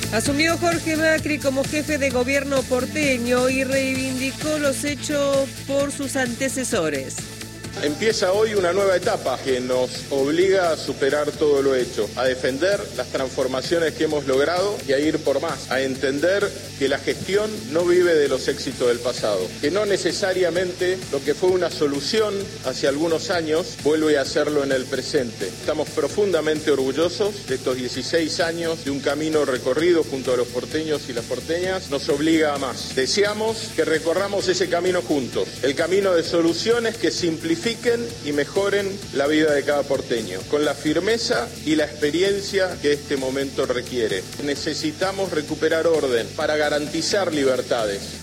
Asumió Jorge Macri como jefe de gobierno porteño y reivindicó los hechos por sus antecesores. Empieza hoy una nueva etapa que nos obliga a superar todo lo hecho, a defender las transformaciones que hemos logrado y a ir por más, a entender que la gestión no vive de los éxitos del pasado, que no necesariamente lo que fue una solución hace algunos años vuelve a hacerlo en el presente. Estamos profundamente orgullosos de estos 16 años de un camino recorrido junto a los porteños y las porteñas, nos obliga a más. Deseamos que recorramos ese camino juntos, el camino de soluciones que simplifiquen y mejoren la vida de cada porteño, con la firmeza y la experiencia que este momento requiere. Necesitamos recuperar orden para garantizar libertades.